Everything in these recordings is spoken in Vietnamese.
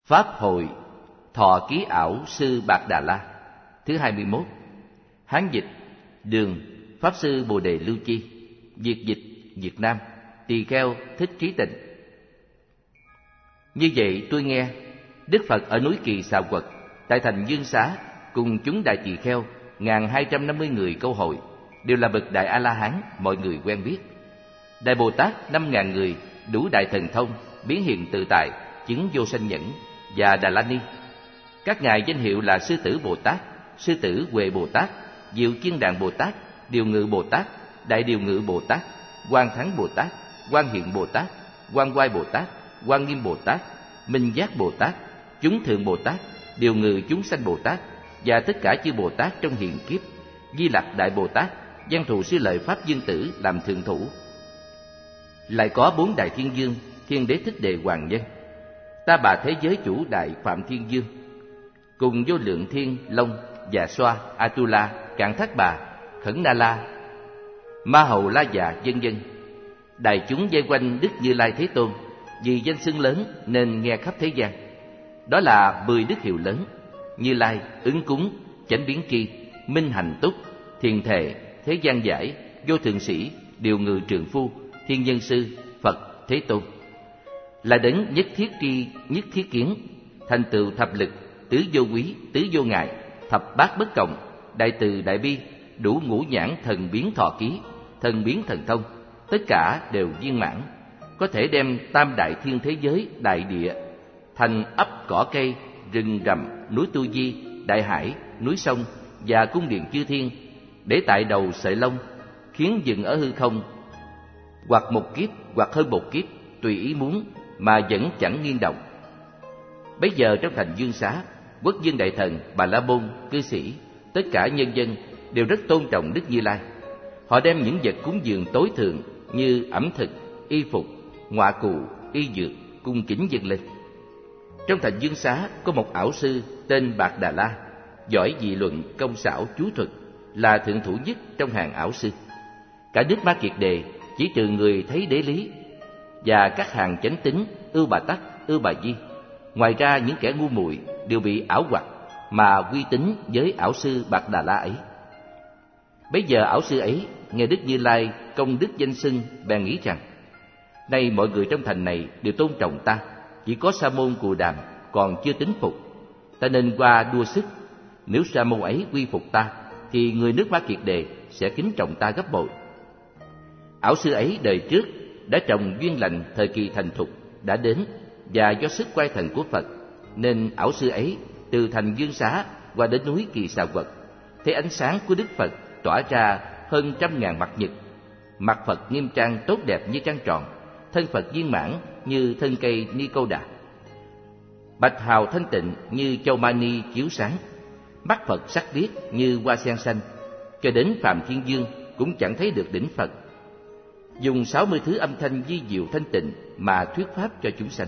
Pháp hội Thọ Ký Ảo Sư Bạc Đà La thứ 21. Hán dịch Đường Pháp Sư Bồ Đề Lưu Chi. Việt dịch Việt Nam Tỳ Kheo Thích Trí Tịnh. Như vậy tôi nghe Đức Phật ở núi Kỳ Xà Quật tại thành Dương Xá cùng chúng đại tỳ kheo 1250 người câu hội, đều là bậc đại A-la-hán, mọi người quen biết. Đại Bồ Tát 5000 người đủ đại thần thông, biến hiện tự tại, chứng vô sanh nhẫn và Đà La Ni. Các ngài danh hiệu là Sư Tử Bồ Tát, Sư Tử Huệ Bồ Tát, Diệu Chiên Đàn Bồ Tát, Điều Ngự Bồ Tát, Đại Điều Ngự Bồ Tát, Quang Thắng Bồ Tát, Quang Hiện Bồ Tát, Quang Oai Bồ Tát, Quang Nghiêm Bồ Tát, Minh Giác Bồ Tát, Chúng Thượng Bồ Tát, Điều Ngự Chúng Sanh Bồ Tát và tất cả chư Bồ Tát trong hiện kiếp. Di Lặc Đại Bồ Tát, Văn Thù Sư Lợi Pháp Dương Tử làm thượng thủ. Lại có 4 đại thiên dương, Thiên Đế Thích Đề Hoàng Nhân, Ta Bà Thế Giới Chủ Đại Phạm Thiên Dương, cùng Vô Lượng Thiên Long, Dạ Xoa, Atula, Cạn Thác Bà, Khẩn Na La, Ma Hầu La Dạ, vân vân. Đại chúng vây quanh Đức Như Lai Thế Tôn, vì danh xưng lớn nên nghe khắp thế gian. Đó là 10 đức hiệu lớn: Như Lai, Ứng Cúng, Chánh Biến Tri, Minh Hành Túc, Thiền Thệ, Thế Gian Giải, Vô Thượng Sĩ, Điều Ngự Trượng Phu, Thiên Nhân Sư, Phật Thế Tôn. Là đấng nhất thiết tri, nhất thiết kiến, thành tựu thập lực, tứ vô quý, tứ vô ngại, thập bát bất cộng, đại từ đại bi, đủ ngũ nhãn thần biến thọ ký, thần biến thần thông, tất cả đều viên mãn, có thể đem tam đại thiên thế giới, đại địa, thành ấp cỏ cây, rừng rậm, núi Tu Di, đại hải, núi sông và cung điện chư thiên, để tại đầu sợi lông, khiến dừng ở hư không, hoặc một kiếp, hoặc hơn một kiếp, tùy ý muốn, mà vẫn chẳng nghiêng động. Bấy giờ trong thành Dương Xá, quốc vương đại thần, Bà La Môn, cư sĩ, tất cả nhân dân đều rất tôn trọng Đức Như Lai. Họ đem những vật cúng dường tối thượng như ẩm thực, y phục, ngọa cụ, y dược cung kính dâng lên. Trong thành Dương Xá có một ảo sư tên Bạc Đà La, giỏi dị luận, công xảo, chú thuật, là thượng thủ nhất trong hàng ảo sư. Cả nước Ma Kiệt Đề chỉ trừ người thấy đế lý và các hàng chánh tín, Ưu Bà Tắc, Ưu Bà Di. Ngoài ra những kẻ ngu muội đều bị ảo hoặc mà quy tín với ảo sư Bạc Đà La ấy. Bấy giờ ảo sư ấy nghe Đức Như Lai công đức danh xưng, bèn nghĩ rằng: nay mọi người trong thành này đều tôn trọng ta, chỉ có Sa môn Cù Đàm còn chưa tín phục. Ta nên qua đua sức, nếu Sa môn ấy quy phục ta thì người nước Ma Kiệt Đề sẽ kính trọng ta gấp bội. Ảo sư ấy đời trước đã trồng duyên lành, thời kỳ thành thục đã đến, và do sức quay thần của Phật nên ảo sư ấy từ thành Dương Xá qua đến núi Kỳ Xà Quật, thấy ánh sáng của Đức Phật tỏa ra hơn 100.000 mặt nhật. Mặt Phật nghiêm trang tốt đẹp như trăng tròn, thân Phật viên mãn như thân cây ni câu đà, bạch hào thanh tịnh như châu mani chiếu sáng, mắt Phật sắc biếc như hoa sen xanh, cho đến Phạm Thiên Dương cũng chẳng thấy được đỉnh Phật. Dùng 60 thứ âm thanh vi diệu thanh tịnh mà thuyết pháp cho chúng sanh.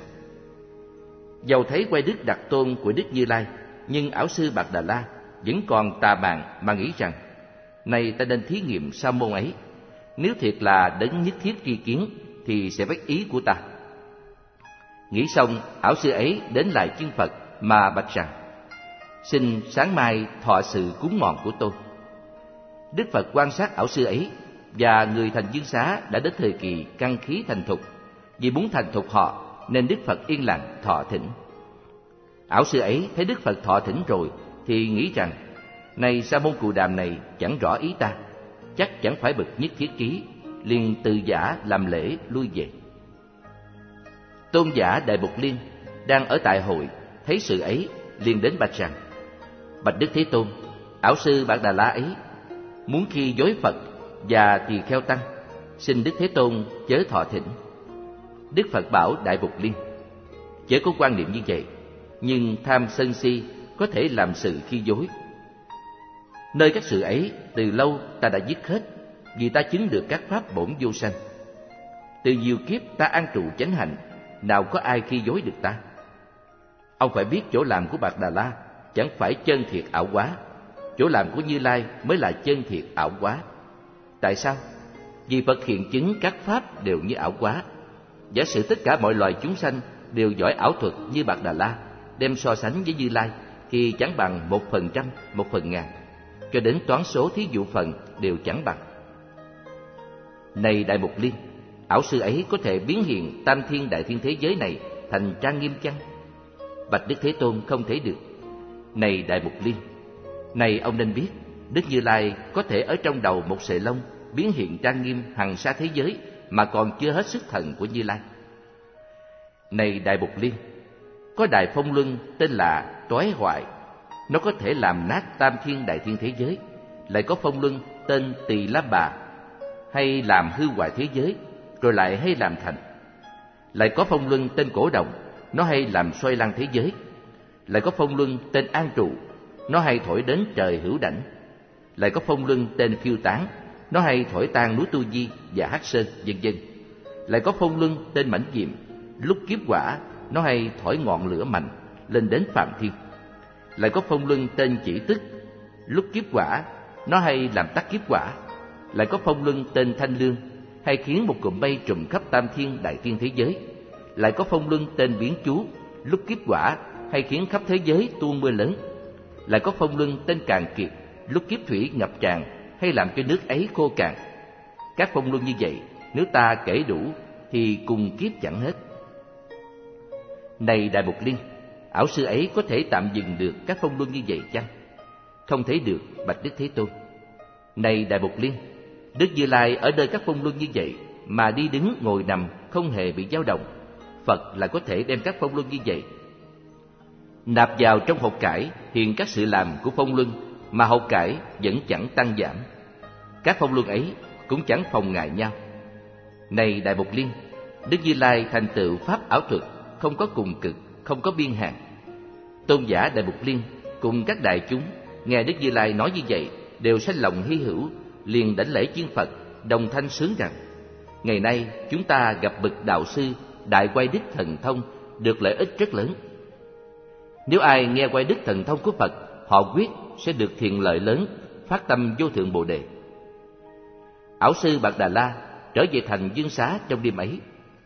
Dầu thấy quay đức đặc tôn của Đức Như Lai, nhưng ảo sư Bạc Đà La vẫn còn tà mạn mà nghĩ rằng: nay ta nên thí nghiệm Sa môn ấy, nếu thiệt là đấng nhất thiết tri kiến thì sẽ bắt ý của ta. Nghĩ xong, ảo sư ấy đến lại chân Phật mà bạch rằng: xin sáng mai thọ sự cúng mòn của tôi. Đức Phật quan sát ảo sư ấy, và người thành Dương Xá đã đến thời kỳ căn khí thành thục. Vì muốn thành thục họ nên Đức Phật yên lặng thọ thỉnh. Ảo sư ấy thấy Đức Phật thọ thỉnh rồi thì nghĩ rằng: này Sa môn Cù Đàm này chẳng rõ ý ta, chắc chẳng phải bậc nhất thiết trí, liền từ giả làm lễ lui về. Tôn giả Đại Bục Liên đang ở tại hội thấy sự ấy, liền đến bạch rằng: bạch Đức Thế Tôn, ảo sư Bạc Đà La ấy muốn khi dối Phật và tỳ kheo tăng, xin Đức Thế Tôn chớ thọ thỉnh. Đức Phật bảo Đại Bục Liên: chớ có quan niệm như vậy, nhưng tham sân si có thể làm sự khi dối. Nơi các sự ấy từ lâu ta đã dứt hết, vì ta chứng được các pháp bổn vô sanh. Từ nhiều kiếp ta an trụ chánh hạnh, nào có ai khi dối được ta. Ông phải biết chỗ làm của Bạc Đà La chẳng phải chân thiệt ảo quá, chỗ làm của Như Lai mới là chân thiệt ảo quá. Tại sao? Vì Phật hiện chứng các pháp đều như ảo quá. Giả sử tất cả mọi loài chúng sanh đều giỏi ảo thuật như Bạc Đà La, đem so sánh với Như Lai thì chẳng bằng 1%, 1/1000, cho đến toán số thí dụ phần đều chẳng bằng. Này Đại Mục Liên, ảo sư ấy có thể biến hiện tam thiên đại thiên thế giới này thành trang nghiêm chăng? Bạch Đức Thế Tôn không thể được. Này Đại Mục Liên, này ông nên biết, Đức Như Lai có thể ở trong đầu một sợi lông biến hiện trang nghiêm hằng sa thế giới mà còn chưa hết sức thần của Như Lai. Này Đại Mục Liên, có Đại Phong Luân tên là Toái Hoại, nó có thể làm nát tam thiên đại thiên thế giới. Lại có Phong Luân tên Tỳ La Bà, hay làm hư hoại thế giới, rồi lại hay làm thành. Lại có Phong Luân tên Cổ Đồng, nó hay làm xoay lăn thế giới. Lại có Phong Luân tên An Trụ, nó hay thổi đến trời hữu đảnh. Lại có Phong Luân tên Phiêu Tán, nó hay thổi tan núi Tu Di và Hắc Sơn, vân vân. Lại có Phong Luân tên Mãnh Diệm, lúc kiếp quả nó hay thổi ngọn lửa mạnh lên đến phạm thiên. Lại có Phong Luân tên Chỉ Tức, lúc kiếp quả nó hay làm tắt kiếp quả. Lại có Phong Luân tên Thanh Lương, hay khiến một cụm mây trùm khắp tam thiên đại thiên thế giới. Lại có Phong Luân tên Biến Chú, lúc kiếp quả hay khiến khắp thế giới tuôn mưa lớn. Lại có Phong Luân tên Càn Kiệt, lúc kiếp thủy ngập tràn hay làm cho nước ấy khô cạn. Các phong luân như vậy, nếu ta kể đủ thì cùng kiếp chẳng hết. Này Đại Mục Liên, ảo sư ấy có thể tạm dừng được các phong luân như vậy chăng? Không thể được, bạch Đức Thế Tôn. Này Đại Mục Liên, Đức Như Lai ở nơi các phong luân như vậy mà đi đứng ngồi nằm không hề bị dao động. Phật là có thể đem các phong luân như vậy nạp vào trong hột cải, hiện các sự làm của phong luân, mà hột cải vẫn chẳng tăng giảm. Các phong luân ấy cũng chẳng phòng ngại nhau. Này Đại Mục Liên, Đức Như Lai thành tựu pháp ảo thuật, không có cùng cực, không có biên hạn. Tôn giả Đại Mục Liên cùng các đại chúng nghe Đức Như Lai nói như vậy, đều sanh lòng hy hữu, liền đảnh lễ chiên Phật, đồng thanh sướng rằng: ngày nay chúng ta gặp bậc đạo sư đại quay đích thần thông, được lợi ích rất lớn. Nếu ai nghe quay đức thần thông của Phật, họ quyết sẽ được thiện lợi lớn, phát tâm vô thượng Bồ Đề. Ảo sư Bạc Đà La trở về thành Dương Xá trong đêm ấy.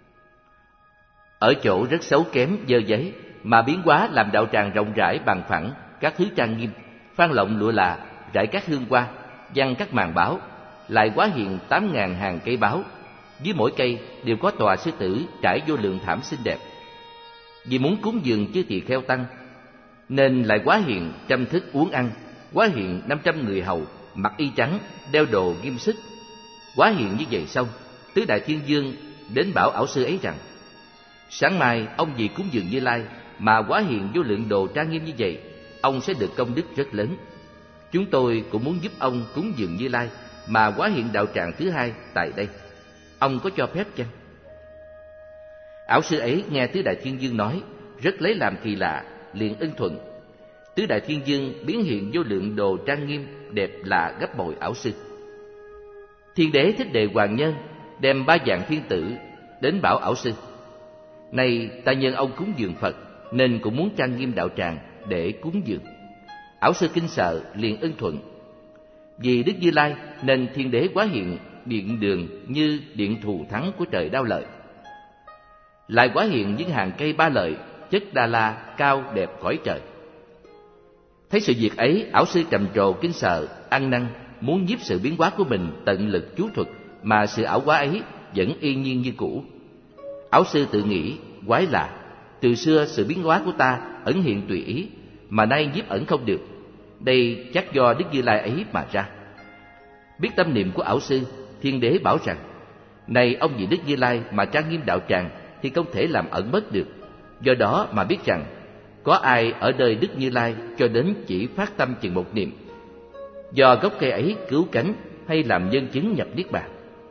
Ở chỗ rất xấu kém dơ giấy mà biến hóa làm đạo tràng rộng rãi bằng phẳng, các thứ trang nghiêm, phan lộng lụa là, rải các hương hoa, giăng các màn báo, lại hóa hiện 8.000 hàng cây báo. Dưới mỗi cây đều có tòa sư tử trải vô lượng thảm xinh đẹp. Vì muốn cúng dường chư tỳ kheo tăng, nên lại hóa hiện trăm thức uống ăn, hóa hiện 500 người hầu mặc y trắng, đeo đồ ghim xích. Hóa hiện như vậy xong, Tứ Đại Thiên Vương đến bảo ảo sư ấy rằng: sáng mai ông vì cúng dường Như Lai mà hóa hiện vô lượng đồ trang nghiêm như vậy, ông sẽ được công đức rất lớn. Chúng tôi cũng muốn giúp ông cúng dường Như Lai mà hóa hiện đạo tràng thứ hai tại đây. Ông có cho phép chăng? Ảo sư ấy nghe Tứ Đại Thiên Vương nói, rất lấy làm kỳ lạ, liền ưng thuận. Tứ Đại Thiên Vương biến hiện vô lượng đồ trang nghiêm đẹp lạ gấp bội ảo sư. Thiên đế Thích Đề Hoàng Nhân đem 3 vạn thiên tử đến bảo ảo sư: này ta nhân ông cúng dường Phật, nên cũng muốn trang nghiêm đạo tràng để cúng dường. Ảo sư kinh sợ, liền ưng thuận. Vì Đức Như Lai nên thiên đế hóa hiện điện đường như điện thù thắng của trời Đao Lợi, lại hóa hiện những hàng cây ba lợi chất đa la cao đẹp cõi trời. Thấy sự việc ấy, ảo sư trầm trồ kinh sợ, ăn năn muốn nhiếp sự biến hóa của mình tận lực chú thuật, mà sự ảo hóa ấy vẫn y nhiên như cũ. Ảo sư tự nghĩ, quái lạ, từ xưa sự biến hóa của ta ẩn hiện tùy ý, mà nay nhiếp ẩn không được. Đây chắc do Đức Như Lai ấy mà ra. Biết tâm niệm của ảo sư, thiên đế bảo rằng: này ông vì Đức Như Lai mà trang nghiêm đạo tràng thì không thể làm ẩn mất được. Do đó mà biết rằng có ai ở đời Đức Như Lai cho đến chỉ phát tâm chừng một niệm, do gốc cây ấy cứu cánh hay làm nhân chứng nhập niết bàn.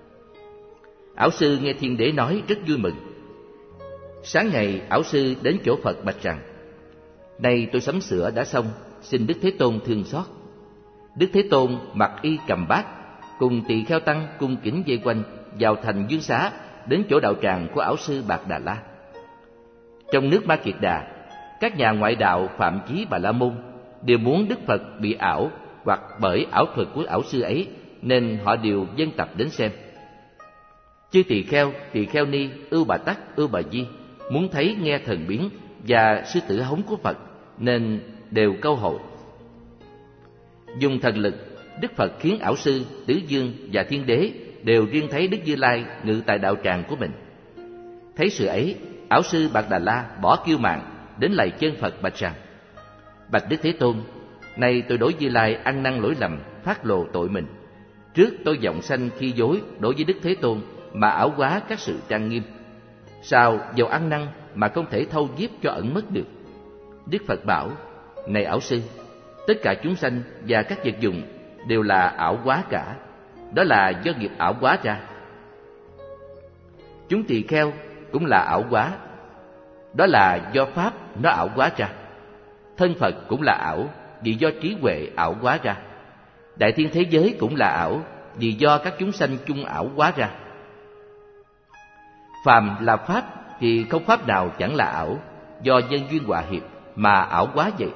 Ảo sư nghe thiên đế nói rất vui mừng. Sáng ngày, ảo sư đến chỗ Phật bạch rằng: nay tôi sắm sửa đã xong, xin Đức Thế Tôn thương xót. Đức Thế Tôn mặc y cầm bát, cùng tỳ kheo tăng cung kính vây quanh, vào thành Dương Xá, đến chỗ đạo tràng của ảo sư Bạc Đà La. Trong nước Ma Kiệt Đà, các nhà ngoại đạo Phạm Chí Bà La Môn đều muốn Đức Phật bị ảo, hoặc bởi ảo thuật của ảo sư ấy, nên họ đều dân tập đến xem. Chư tỳ kheo ni, Ưu Bà Tắc, Ưu Bà Di muốn thấy nghe thần biến và sư tử hống của Phật nên đều câu hội. Dùng thần lực, Đức Phật khiến ảo sư, Tứ Dương và Thiên Đế đều riêng thấy Đức Như Lai ngự tại đạo tràng của mình. Thấy sự ấy, ảo sư Bạc Đà La bỏ kiêu mạn đến lạy chân Phật bạch rằng: Bạch Đức Thế Tôn, nay tôi đối Như Lai ăn năn lỗi lầm, phát lộ tội mình. Trước tôi vọng sanh khi dối đối với Đức Thế Tôn mà ảo hóa các sự trang nghiêm. Sao dầu ăn năn mà không thể thâu nhiếp cho ẩn mất được? Đức Phật bảo: Này ảo sư, tất cả chúng sanh và các vật dụng đều là ảo hóa cả, đó là do nghiệp ảo hóa ra. Chúng tỳ kheo cũng là ảo hóa, đó là do pháp nó ảo hóa ra. Thân Phật cũng là ảo, vì do trí huệ ảo hóa ra. Đại thiên thế giới cũng là ảo, vì do các chúng sanh chung ảo hóa ra. Phàm là pháp thì không pháp nào chẳng là ảo, do nhân duyên hòa hiệp mà ảo hóa vậy.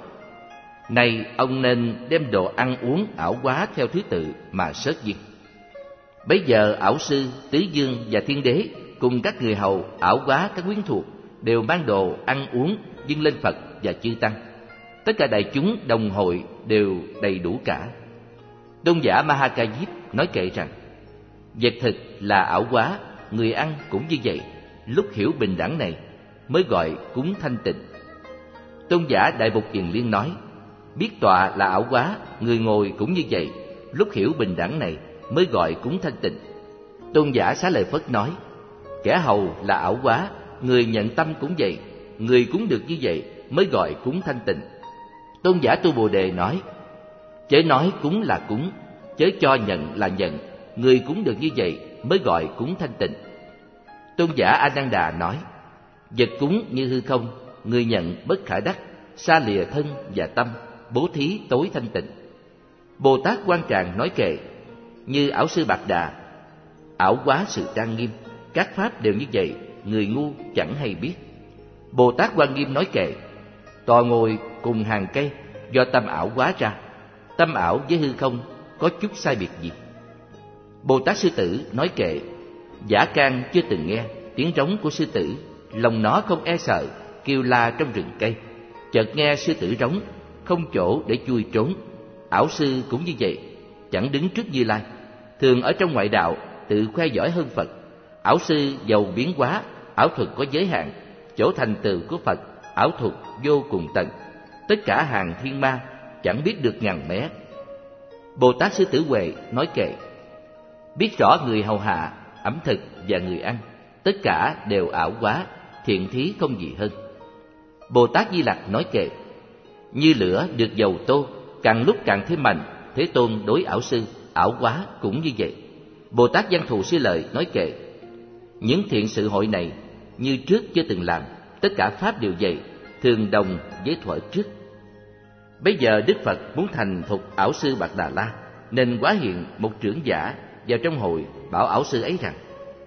Này ông nên đem đồ ăn uống ảo hóa theo thứ tự mà sớt duyên. Bấy giờ ảo sư, Tứ Dương và Thiên Đế cùng các người hầu ảo hóa các quyến thuộc đều mang đồ ăn uống dâng lên Phật và chư tăng. Tất cả đại chúng đồng hội đều đầy đủ cả. Tôn giả Ma Ha Ca Diếp nói kệ rằng: Vật thực là ảo hóa, người ăn cũng như vậy. Lúc hiểu bình đẳng này mới gọi cúng thanh tịnh. Tôn giả Đại Bục Kiền Liên nói: Biết tọa là ảo hóa, người ngồi cũng như vậy. Lúc hiểu bình đẳng này mới gọi cúng thanh tịnh. Tôn giả Xá Lợi Phất nói: Kẻ hầu là ảo hóa, người nhận tâm cũng vậy. Người cúng được như vậy mới gọi cúng thanh tịnh. Tôn giả Tu Bồ Đề nói: Chớ nói cúng là cúng, chớ cho nhận là nhận. Người cúng được như vậy mới gọi cúng thanh tịnh. Tôn giả A Nan Đà nói: Vật cúng như hư không, người nhận bất khả đắc, xa lìa thân và tâm, bố thí tối thanh tịnh. Bồ Tát Quan Tràng nói kệ: Như ảo sư Bạc Đà ảo hóa sự trang nghiêm, các pháp đều như vậy, người ngu chẳng hay biết. Bồ Tát Quan Nghiêm nói kệ: Tòa ngồi cùng hàng cây do tâm ảo hóa ra, tâm ảo với hư không có chút sai biệt gì? Bồ Tát Sư Tử nói kệ: Giả Can chưa từng nghe tiếng trống của sư tử, lòng nó không e sợ, kêu la trong rừng cây. Chợt nghe sư tử rống, không chỗ để chui trốn. Ảo sư cũng như vậy, chẳng đứng trước Như Lai, thường ở trong ngoại đạo tự khoe giỏi hơn Phật. Ảo sư giàu biến hóa, ảo thuật có giới hạn, chỗ thành tựu của Phật ảo thuật vô cùng tận. Tất cả hàng thiên ma chẳng biết được ngàn mé. Bồ Tát Sư Tử Huệ nói kệ: Biết rõ người hầu hạ, ẩm thực và người ăn, tất cả đều ảo hóa, thiện thí không gì hơn. Bồ Tát Di Lặc nói kệ: Như lửa được dầu tô, càng lúc càng thêm mạnh. Thế Tôn đối ảo sư, ảo hóa cũng như vậy. Bồ Tát Văn Thù Sư Lợi nói kệ: Những thiện sự hội này như trước chưa từng làm, tất cả pháp đều vậy, thường đồng với thuở trước. Bây giờ Đức Phật muốn thành thục ảo sư Bạc Đà La, nên hóa hiện một trưởng giả vào trong hội, bảo ảo sư ấy rằng: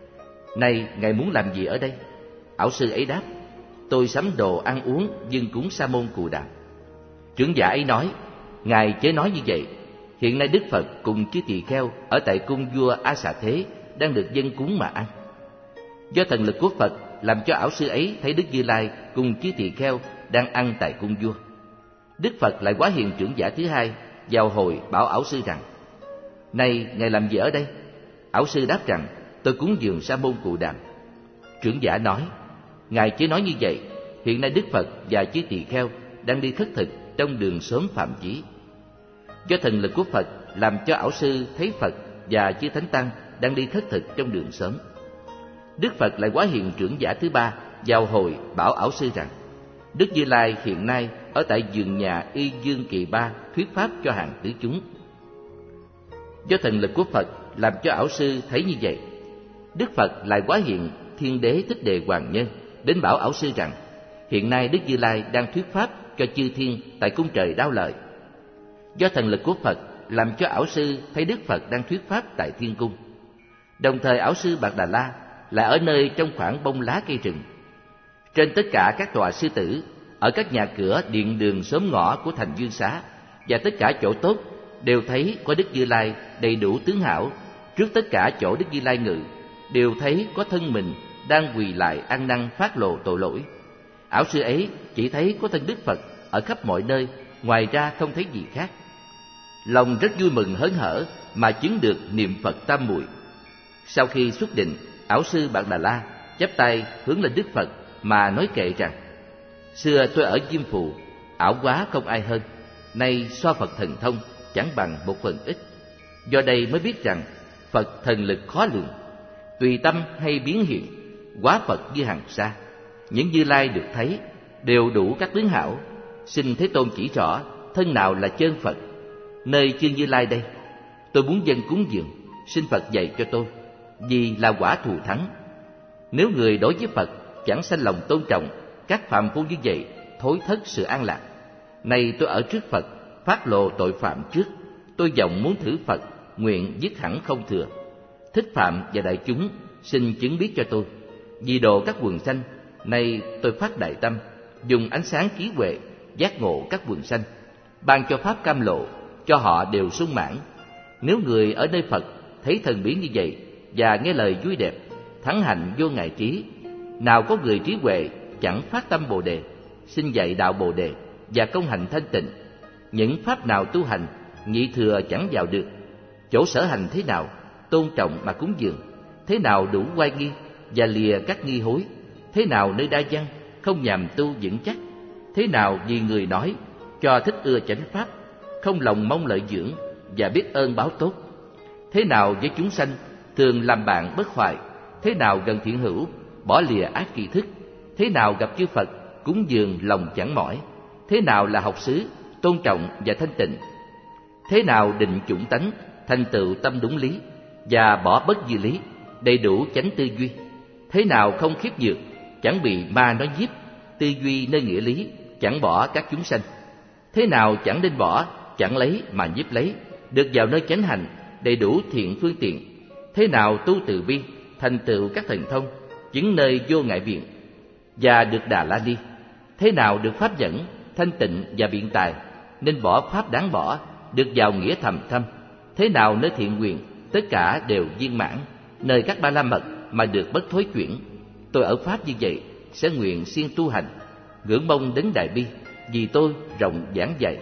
Này ngài muốn làm gì ở đây? Ảo sư ấy đáp: Tôi sắm đồ ăn uống dâng cúng Sa Môn Cù Đàm. Trưởng giả ấy nói: Ngài chớ nói như vậy. Hiện nay Đức Phật cùng chư tỳ kheo ở tại cung vua A Xà Thế đang được dâng cúng mà ăn. Do thần lực của Phật làm cho ảo sư ấy thấy Đức Như Lai cùng chư tỳ kheo đang ăn tại cung vua. Đức Phật lại hóa hiện trưởng giả thứ hai vào hội, bảo ảo sư rằng: Này ngài làm gì ở đây? Ảo sư đáp rằng: Tôi cúng dường Sa Môn Cù Đàm. Trưởng giả nói: Ngài chớ nói như vậy. Hiện nay Đức Phật và chư tỳ kheo đang đi khất thực trong đường xóm Phạm Chí. Do thần lực của Phật làm cho ảo sư thấy Phật và chư thánh tăng đang đi khất thực trong đường xóm. Đức Phật lại hóa hiện trưởng giả thứ ba vào hội, bảo ảo sư rằng: Đức Như Lai hiện nay ở tại vườn nhà Y Dương Kỳ Ba thuyết pháp cho hàng tứ chúng. Do thần lực của Phật làm cho ảo sư thấy như vậy, Đức Phật lại hóa hiện Thiên Đế Thích Đề Hoàng Nhân đến bảo ảo sư rằng: Hiện nay Đức Như Lai đang thuyết pháp cho chư thiên tại cung trời Đao Lợi. Do thần lực của Phật làm cho ảo sư thấy Đức Phật đang thuyết pháp tại thiên cung. Đồng thời ảo sư Bạc Đà La lại ở nơi trong khoảng bông lá cây rừng. Trên tất cả các tòa sư tử, ở các nhà cửa điện đường xóm ngõ của thành Dương Xá và tất cả chỗ tốt đều thấy có Đức Như Lai đầy đủ tướng hảo. Trước tất cả chỗ Đức Như Lai ngự đều thấy có thân mình đang quỳ lại ăn năn phát lộ tội lỗi. Ảo sư ấy chỉ thấy có thân Đức Phật ở khắp mọi nơi, ngoài ra không thấy gì khác. Lòng rất vui mừng hớn hở mà chứng được niệm Phật tam muội. Sau khi xuất định, ảo sư Bạc Đà La chắp tay hướng lên Đức Phật mà nói kệ rằng: xưa tôi ở Diêm Phù, ảo quá không ai hơn, nay so Phật thần thông chẳng bằng một phần ít. Do đây mới biết rằng Phật thần lực khó lường, tùy tâm hay biến hiện, hóa Phật như hằng sa. Những Như Lai được thấy đều đủ các tướng hảo. Xin Thế Tôn chỉ rõ thân nào là chân Phật. Nơi chương Như Lai đây, tôi muốn dâng cúng dường, xin Phật dạy cho tôi, vì là quả thù thắng. Nếu người đối với Phật chẳng sanh lòng tôn trọng, các phạm phu như vậy thối thất sự an lạc. Nay tôi ở trước Phật phát lộ tội phạm trước, tôi vọng muốn thử Phật, nguyện dứt hẳn không thừa. Thích Phạm và đại chúng xin chứng biết cho tôi, vì độ các quần sanh. Nay tôi phát đại tâm, dùng ánh sáng trí huệ giác ngộ các quần sanh, ban cho pháp cam lộ, cho họ đều sung mãn. Nếu người ở nơi Phật thấy thần biến như vậy và nghe lời vui đẹp, thắng hạnh vô ngại trí, nào có người trí huệ chẳng phát tâm Bồ đề, xin dạy đạo Bồ đề và công hành thanh tịnh. Những pháp nào tu hành nhị thừa chẳng vào được. Chỗ sở hành thế nào tôn trọng mà cúng dường, thế nào đủ oai nghi và lìa các nghi hối, thế nào nơi đa văn không nhằm tu vững chắc, thế nào vì người nói cho thích ưa chánh pháp, không lòng mong lợi dưỡng và biết ơn báo tốt, thế nào với chúng sanh thường làm bạn bất hoại, thế nào gần thiện hữu bỏ lìa ác kỳ thức, thế nào gặp chư Phật cúng dường lòng chẳng mỏi, thế nào là học xứ tôn trọng và thanh tịnh, thế nào định chủng tánh thành tựu tâm đúng lý và bỏ bất di lý, đầy đủ chánh tư duy, thế nào không khiếp nhược, chẳng bị ma nói nhiếp, tư duy nơi nghĩa lý, chẳng bỏ các chúng sanh, thế nào chẳng nên bỏ, chẳng lấy mà nhiếp lấy, được vào nơi chánh hành, đầy đủ thiện phương tiện, thế nào tu từ bi, thành tựu các thần thông, chứng nơi vô ngại viện và được Đà La Ni, thế nào được pháp dẫn, thanh tịnh và biện tài, nên bỏ pháp đáng bỏ, được vào nghĩa thầm thâm, thế nào nơi thiện nguyện, tất cả đều viên mãn, nơi các ba la mật mà được bất thối chuyển. Tôi ở pháp như vậy sẽ nguyện siêng tu hành, ngưỡng mong đến đại bi, vì tôi rộng giảng dạy.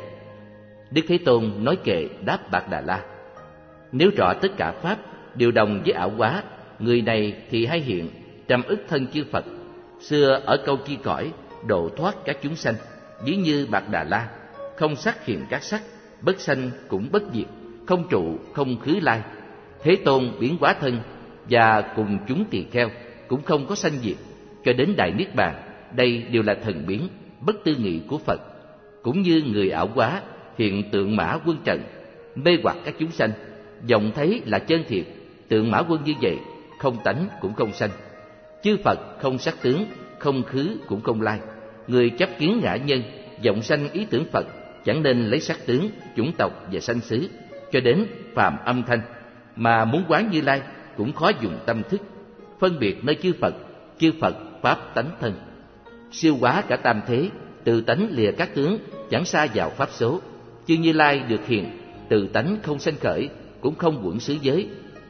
Đức Thế Tôn nói kệ đáp Bạc Đà La: nếu rõ tất cả pháp đều đồng với ảo hóa, người này thì hay hiện trăm ức thân chư Phật. Xưa ở câu chi cõi độ thoát các chúng sanh, ví như Bạc Đà La, không sắc hiện các sắc, bất sanh cũng bất diệt, không trụ không khứ lai. Thế Tôn biến hóa thân và cùng chúng tỳ kheo cũng không có sanh diệt, cho đến đại niết bàn. Đây đều là thần biến bất tư nghị của Phật. Cũng như người ảo hóa hiện tượng mã quân trận, mê hoặc các chúng sanh, vọng thấy là chân thiệt. Tượng mã quân như vậy, không tánh cũng không sanh. Chư Phật không sắc tướng, không khứ cũng không lai. Người chấp kiến ngã nhân, vọng sanh ý tưởng Phật, chẳng nên lấy sắc tướng, chủng tộc và sanh xứ, cho đến phàm âm thanh. Mà muốn quán Như Lai cũng khó dùng tâm thức, phân biệt nơi chư Phật pháp tánh thân. Siêu hóa cả tam thế, từ tánh lìa các tướng, chẳng xa vào pháp số. Chư Như Lai được hiện, từ tánh không sanh khởi, cũng không quẩn xứ giới,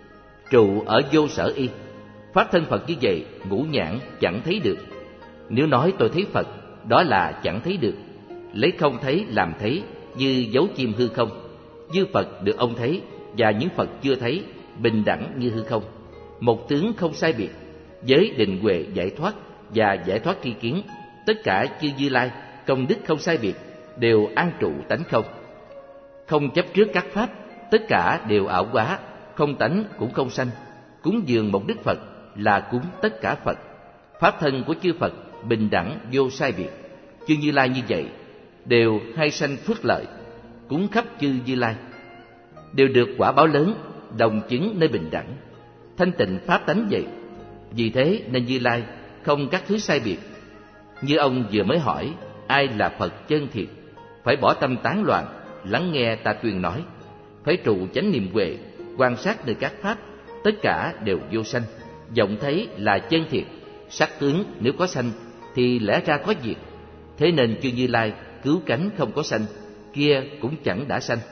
trụ ở vô sở y. Pháp thân Phật như vậy, ngũ nhãn chẳng thấy được. Nếu nói tôi thấy Phật, đó là chẳng thấy được. Lấy không thấy làm thấy, như dấu chim hư không. Như Phật được ông thấy, và những Phật chưa thấy, bình đẳng như hư không. Một tướng không sai biệt, với định huệ giải thoát và giải thoát tri kiến. Tất cả chư Như Lai, công đức không sai biệt, đều an trụ tánh không. Không chấp trước các pháp, tất cả đều ảo hóa, không tánh cũng không sanh. Cúng dường một Đức Phật là cúng tất cả Phật. Pháp thân của chư Phật bình đẳng vô sai biệt. Chư Như Lai như vậy đều hay sanh phước lợi. Cúng khắp chư Như Lai đều được quả báo lớn, đồng chứng nơi bình đẳng. Thanh tịnh pháp tánh vậy. Vì thế nên Như Lai không các thứ sai biệt. Như ông vừa mới hỏi ai là Phật chân thiệt, phải bỏ tâm tán loạn, lắng nghe ta tuyên nói. Phải trụ chánh niệm huệ, quan sát nơi các pháp, tất cả đều vô sanh, vọng thấy là chân thiệt. Sắc tướng nếu có sanh thì lẽ ra có diệt. Thế nên chư Như Lai cứu cánh không có sanh, kia cũng chẳng đã sanh,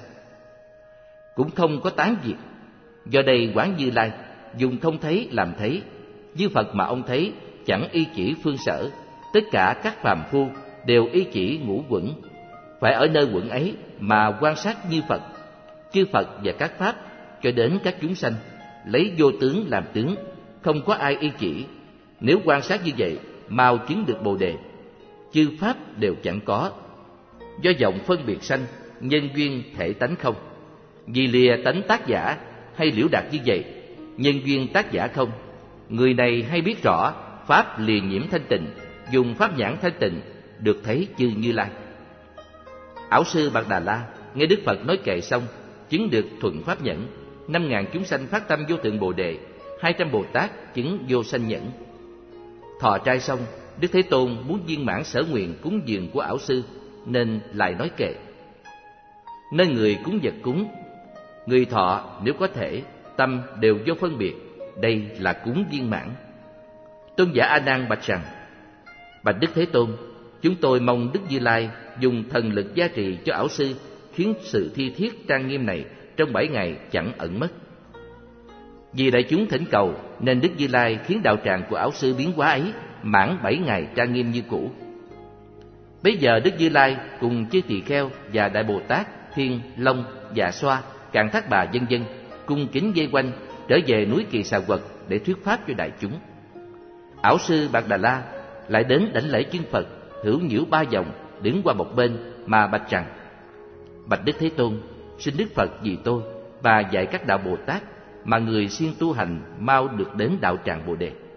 cũng không có tán diệt. Do đây quán Như Lai dùng không thấy làm thấy. Như Phật mà ông thấy chẳng y chỉ phương sở, tất cả các phàm phu đều y chỉ ngũ quẩn, phải ở nơi quẩn ấy mà quan sát như Phật, chư Phật và các pháp, cho đến các chúng sanh, lấy vô tướng làm tướng, không có ai y chỉ. Nếu quan sát như vậy, mau chứng được Bồ đề. Chư pháp đều chẳng có, do vọng phân biệt sanh, nhân duyên thể tánh không. Vì lìa tánh tác giả hay liễu đạt như vậy, nhân duyên tác giả không. Người này hay biết rõ pháp lìa nhiễm thanh tịnh, dùng pháp nhãn thanh tịnh được thấy chư Như Lai. Ảo sư Bạc Đà La nghe Đức Phật nói kệ xong, chứng được thuận pháp nhẫn. 5.000 chúng sanh phát tâm vô thượng Bồ đề, 200 Bồ Tát chứng vô sanh nhẫn. Thọ trai xong, Đức Thế Tôn muốn viên mãn sở nguyện cúng dường của ảo sư, nên lại nói kệ: nơi người cúng vật cúng, người thọ nếu có thể, tâm đều vô phân biệt, đây là cúng viên mãn. Tôn giả A Nan bạch rằng: bạch Đức Thế Tôn, chúng tôi mong Đức Như Lai dùng thần lực gia trì cho ảo sư, khiến sự thi thiết trang nghiêm này trong 7 ngày chẳng ẩn mất. Vì đại chúng thỉnh cầu, nên Đức Như Lai khiến đạo tràng của ảo sư biến hóa ấy mãn 7 ngày trang nghiêm như cũ. Bấy giờ Đức Như Lai cùng chư tỳ kheo và đại Bồ Tát, Thiên, Long, Dạ Xoa, Cạn Thác Bà vân vân cung kính vây quanh, trở về núi Kỳ Xà Quật để thuyết pháp cho đại chúng. Ảo sư Bạc Đà La lại đến đảnh lễ chân Phật, hữu nhiễu 3 vòng, đứng qua một bên mà bạch rằng: bạch Đức Thế Tôn, xin Đức Phật vì tôi và dạy các đạo Bồ Tát mà người siêng tu hành mau được đến đạo tràng Bồ đề.